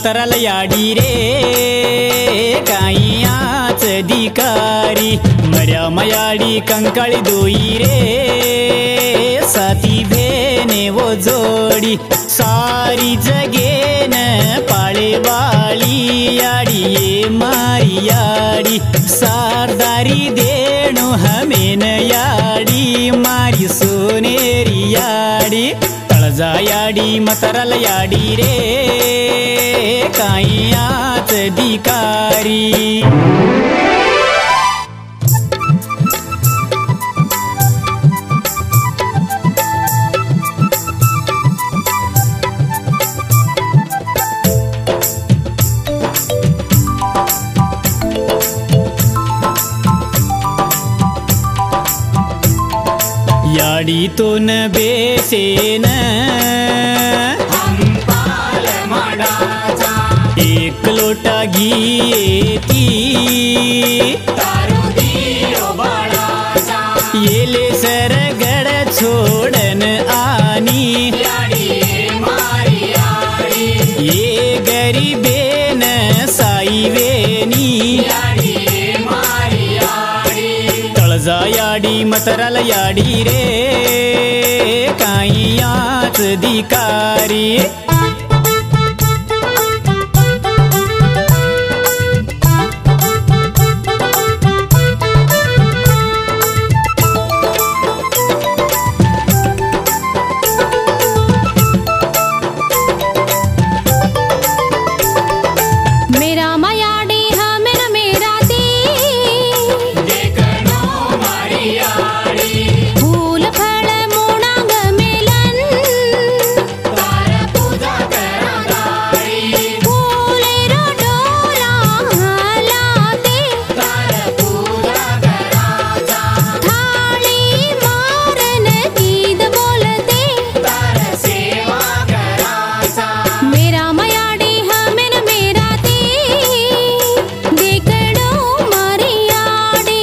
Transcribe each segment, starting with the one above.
मतराला याडी रे काईयाच दिकारी मर्या मयाडी कंकाळी दोई रे साती भेने वो जोडी सारी जगेन पाळे वाळी याडी ये मारी याडी सारदारी देणु हमेन याडी मारी सोनेरी याडी तळजा याडी मतराला याडी रे काईयाच दिकारी याडी तो न बेसेन हंपाल माडाचा एक लोटा घियेती तारू दियो बाळाचा येले सरगड छोडन आणि याडी मारी याडी ये गरीबेन साईवेनी याडी मारी याडी तळजा याडी मतराला याडी रे काईयाच दिकारी मेरा मयाडी हमें मेरा दी देखनो मारी याडी फूल फळ मुणांग मेलन तार पूजा करा दारी फूले रो डोला हलाते तार पूजा कराचा थाळी मारन गीत बोलते तार सेवा कराचा मेरा मयाडी हमें मेरा दी देखडो मारी याडी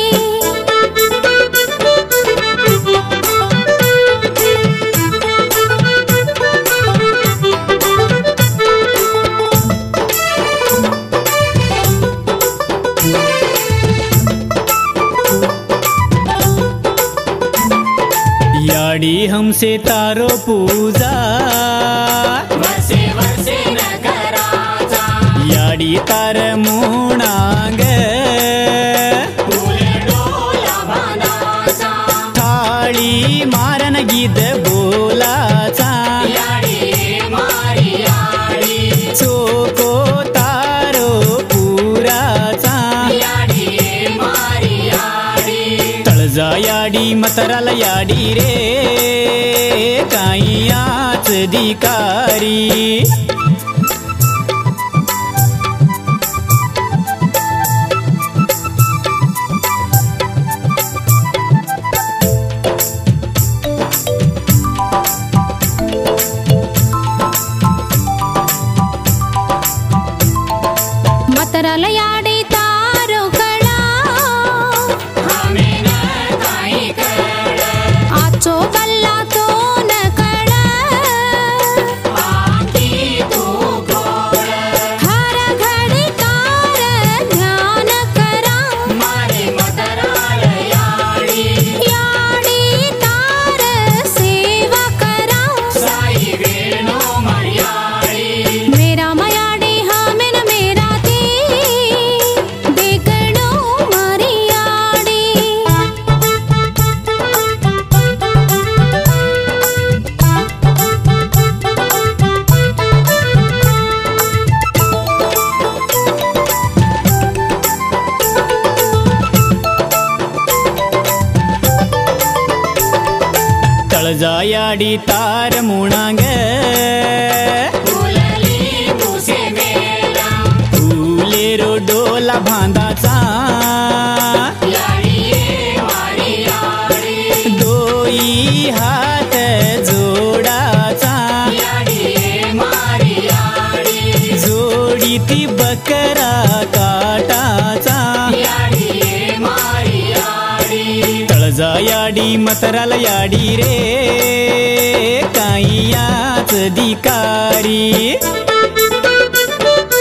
याडी हमसे तारो पूजा वर्षे वर्षे न कराचा याडी तार मुणांग फुले डोला बांधाचा थाळी मारन गीत बोलाचा याडी मारी याडी चोको तारो पुराचा याडी मारी याडी तळजा याडी मतराला याडी रे काईयाच दिकारी मतराला याडी तारो कळा हमें न काई कळ आचो गल्ला तो न कळ आकी तू गोड हर घडी कार ध्यान करा मारी मतराल याडी याडी तार सेवा करा साई वेणो मर्याडी मेरा मयाडी हमें मेरा दी देखडो मारी याडी तळजा याडी तार मुणांग फुलली मुसे मेला फुले रो डोला बांधाचा याडी ये मारी याडी दोई हात जोडाचा याडी ये मारी याडी जोडी ती बकरा काटाचा याडी ये मारी याडी तळजा याडी मतराला याडी रे काईयाच दिकारी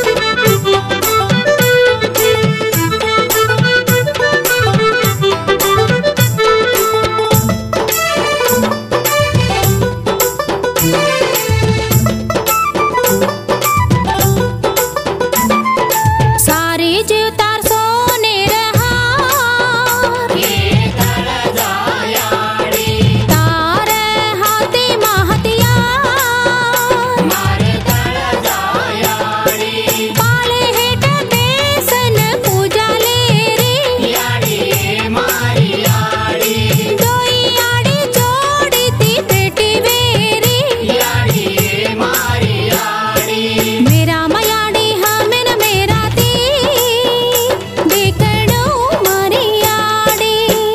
जीवतार सोनेर हार ये तळजायाडी तार हाती हथियार मार तळजायाडी पाले हेठ बेसन पूजाले रे याडी ये मारी याडी डोई आडी जोडी ती पेटी वेरी याडी ये मारी याडी मेरा मयाडी हमेन मेरा ती देखणो मारी आडी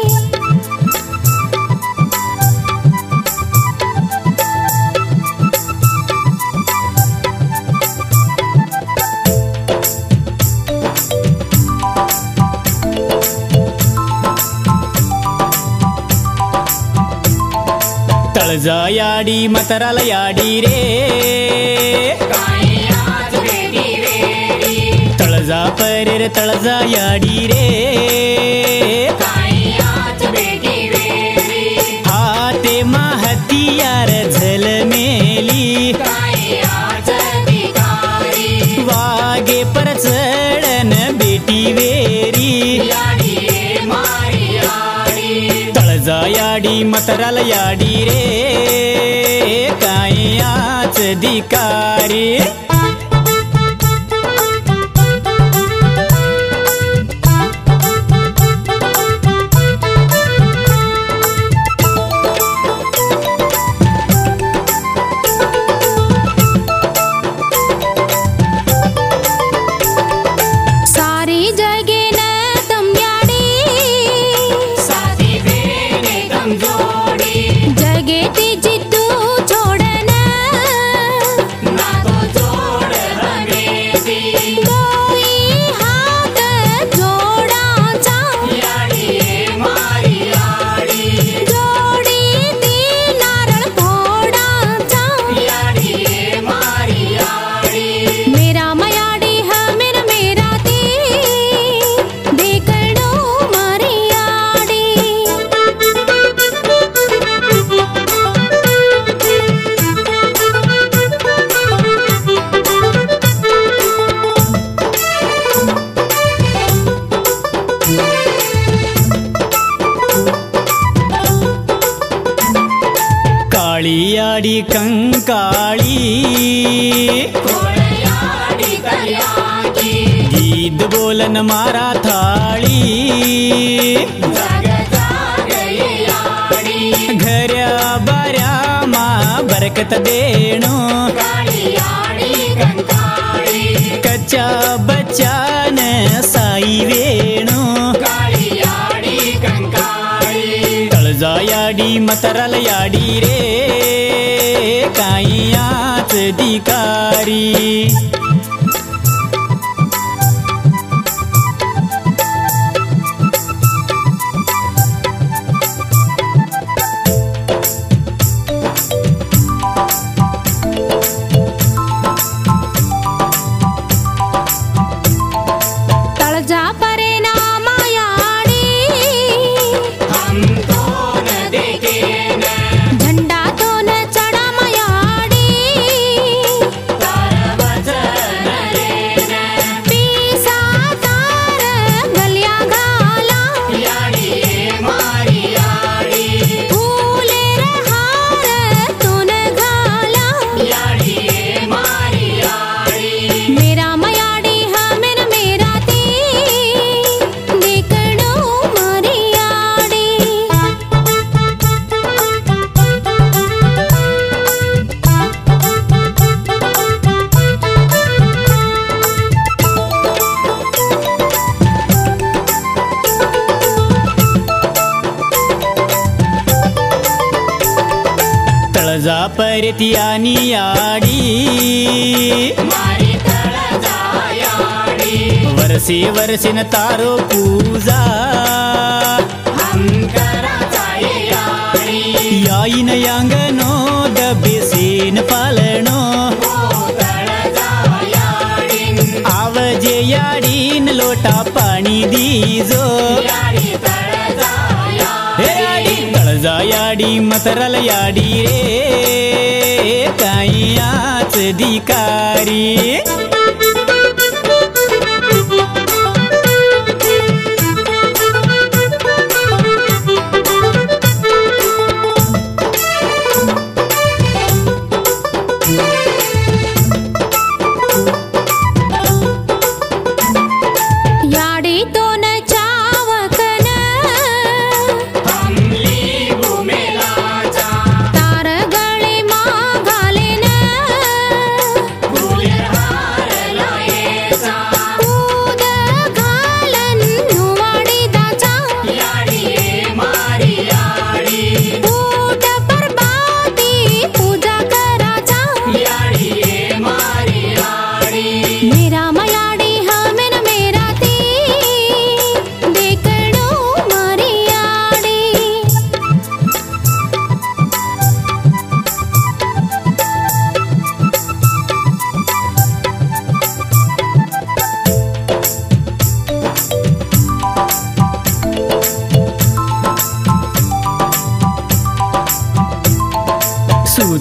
तळजायाडी मतराला याडी रे काही आज बेटी वेडी तळजा परेर तळजायाडी रे काही आज बेटी वेडी हाते हथियार झलमेली काही आज भिकारी वागे पर चढन बेटी वेरी याडी ये मारी याडी तळजायाडी मतराला याडी रे काय आच धिकारी सारी जगेन तम्याडी साथी बेने कमजोडी जगे ती जिद्दू छोडन ना तो जोड रंगेती दोई हात जोडाचा याडी ये मारी याडी जोडी ती नारळ फोडाचा याडी ये मारी याडी मेरा मयाडी हमेन मेरा ती देखणो मारी आडी काळीयाडी कंकाळी कोळयाडी कल्याकी गीत बोलन मारा थाळी जाग जाग ये याडी घर्या बाऱ्या मा बरकत देणो काळी याडी कंकाळी कच्च्या बच्चान साई वेणो काळी याडी कंकाळी तळजायाडी मतराला याडी रे काही आच धिकारी तळजा परे नामायाडी हम तो न देखेन झंडा तो न चढा मयाडी तार वचन लेन पिसा तार गल्या घाला याडी ये मारी याडी फुलेर हार तोन घाला याडी ये मारी याडी मेरा मयाडी हमेन मेरा ती देखणो मारी आडी तळजा परती आणि याडी मारी तळजायाडी वर्षे वर्षेन तारो पूजा हम कराचा ये याडी याईन यांगनो दबेसेन पालनो हो तळजायाडीन आवजे याडीन लोटा पाणी दीजो याडी तळजाया हे याडी तळजायाडी मतराला याडी रे काही आच धिकारी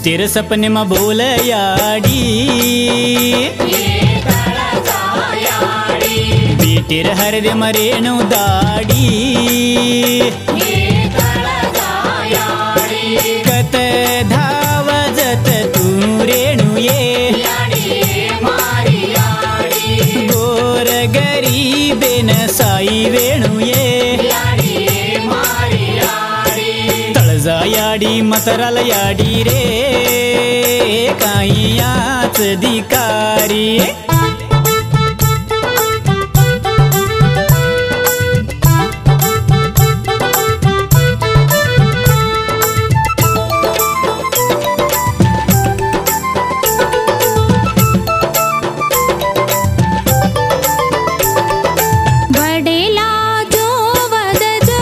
तेरे सपने में बोल याडी ये तळजायाडी बेटेर हरदे मरेणू दाडी ये तळजायाडी कत धावजत तू रेणू ये याडी मारी याडी गोर गरीबेन साई वेणू ये याडी मारी याडी तळजा याडी मतराला याडी रे काही याच दिकारी वडेला जो वद जो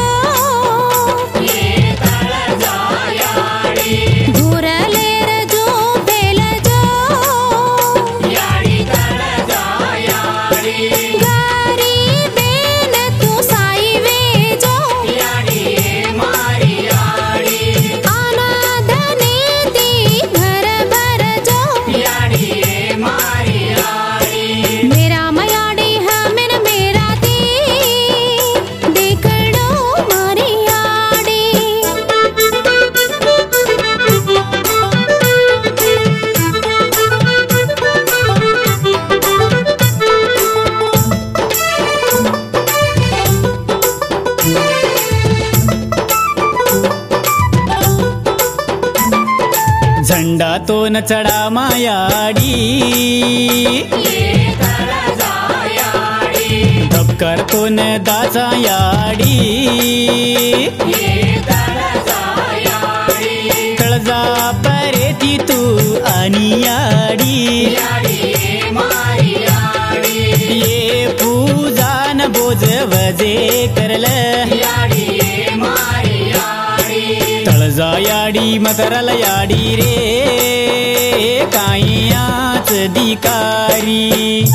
ये तळजायाडी घुरलेर जो बेल जो याडी तळजायाडी गरीबेन तू साई वेजो याडी मारी याडी अनाथने ती घर भर जो याडी मारी याडी मेरा मयाडी हमें मेरा दी देखड़ो मारी याडी झंडा तो न चढा मायाडी ये तळजायाडी धबकर तो न दाचा याडी ये तळजायाडी तळजा परेती तू आणि याडी याडी मारी याडी ये पूजान बोज वजे करल याडी मारी याडी तळजा याडी मतरल याडी रे काही याच दिकारी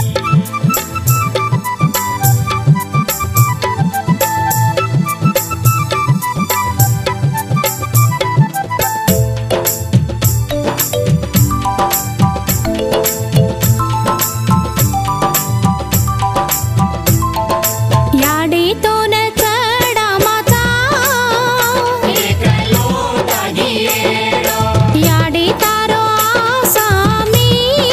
याडी तो न चढा माता एक लोटा घिएरो याडी तारो आसामी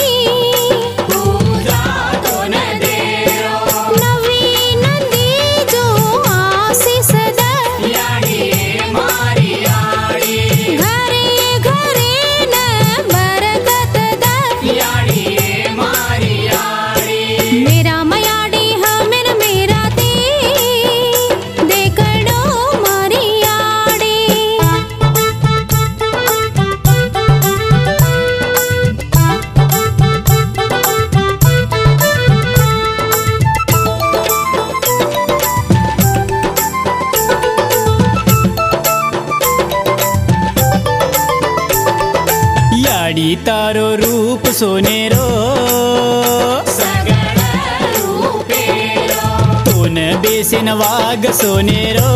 पूजा तो न देरो नवीन दी जो आशीष द याडी मारी याडी घरे घरे न बरकत द याडी मारी याडी मेरा मयाडी हमें मेरा दी देखड़ो मारी याडी याडी तारो रूप सोनेरो सगळ रूपेरो तोन बेसेन वाघ सोनेरो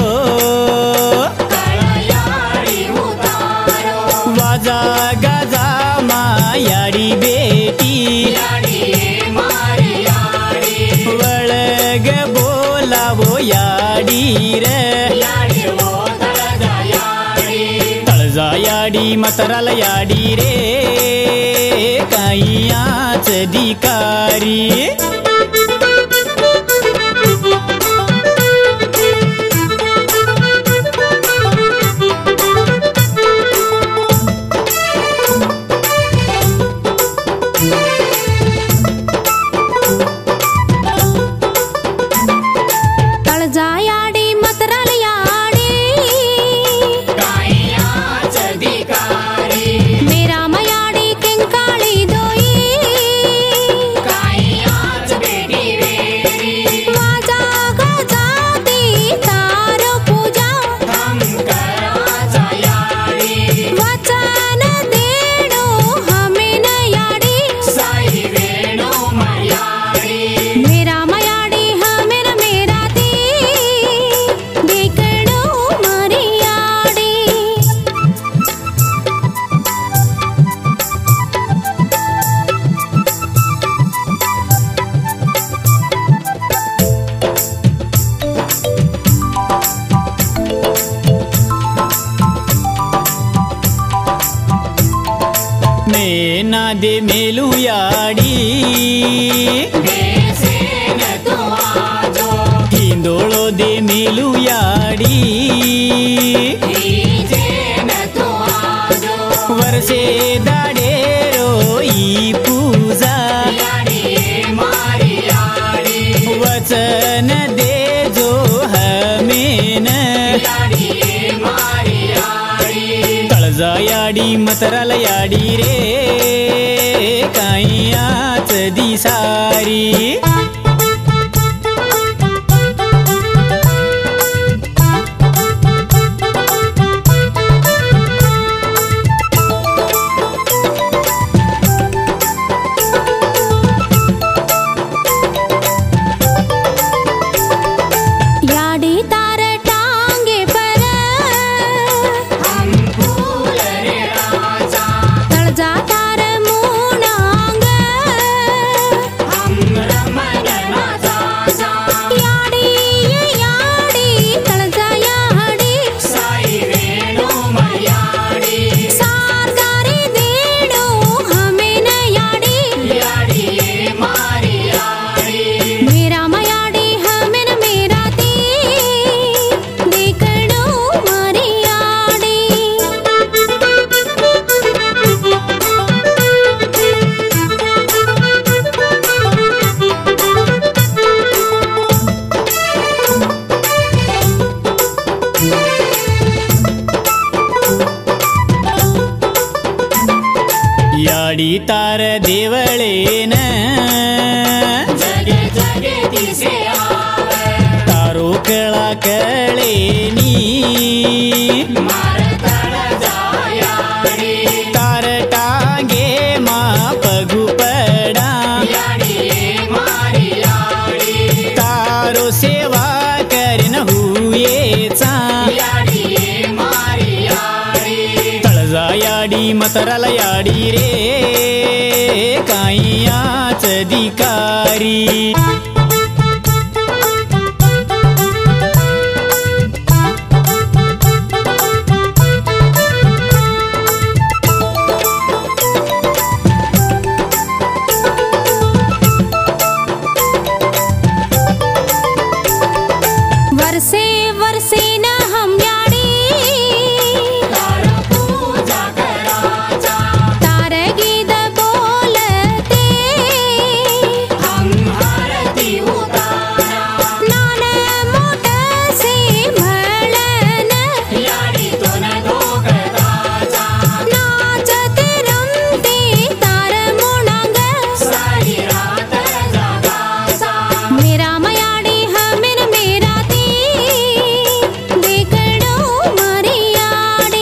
तळयाडी उतारो वाजा गाजा मायाडी बेटी याडी मारी याडी वळग बोलावो याडी र याडी ओ तळजायाडी तळजा याडी मतराला याडी रे काही याच दिकारी तळजा याडी मतराल याडी कायाच अधिकारी मेरा मयाडी किंकाळी दोई कायाच दे मेलू याडी बेसेन तू आजो हिंदोळो दे मेलू याडी हिजेन तू आजो वर्षे दाडे रोई पूजा याडी मारी याडी वचन दे जो हमेन याडी मारी याडी तळजा याडी मतराला याडी रे काही आच दिसारी याडी तार टांगे पर हम फूल रे राजा तळजा तार मुणांग हम रमण नाचा याडी तळजा याडी साई रेणू मयाडी सारदारी देडो हमेन याडी याडी मारी याडी मेरा मयाडी हमेन मेरा ती देखडो मारी याडी याडी तार देवळेन जगे जगे दिसे आवे तारो कळा कळेनी मार तळ जायाडी तार टांगे मा पगु पडा याडी मारी याडी तारो सेवा करीन हुयेचा याडी मारी याडी तळजा याडी मतराला याडी रे काही आच दिकारी वर्षे वर्षे न हम याडी तार पूजा कराचा तार गीत बोलते हम आरती उतारा नान मोठसे म्हणन याडी तोन दोघदाचा नाचते रमते तार मुणांग सारी रात जगाचा मेरा मयाडी हमेन मेरा ती देखडो मारी याडी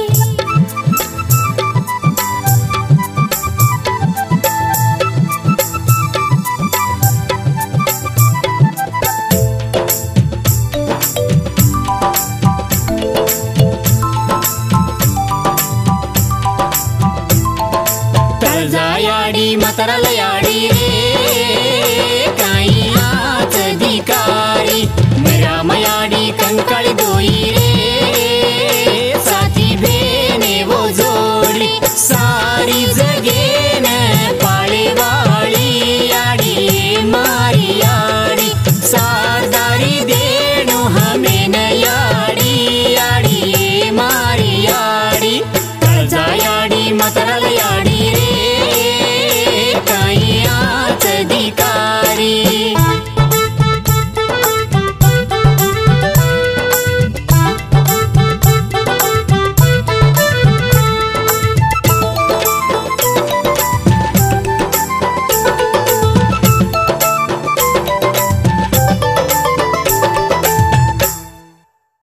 तळजा याडी मतराला याडी रे काही आच दिकारी मेरा मयाडी कंकाळी दोई रे साथी भेने वो जोडी सारी जगेन पाळेवाळी याडी मारी याडी सारदारी देणू हमेन याडी याडी मारी याडी तळजा याडी मतराला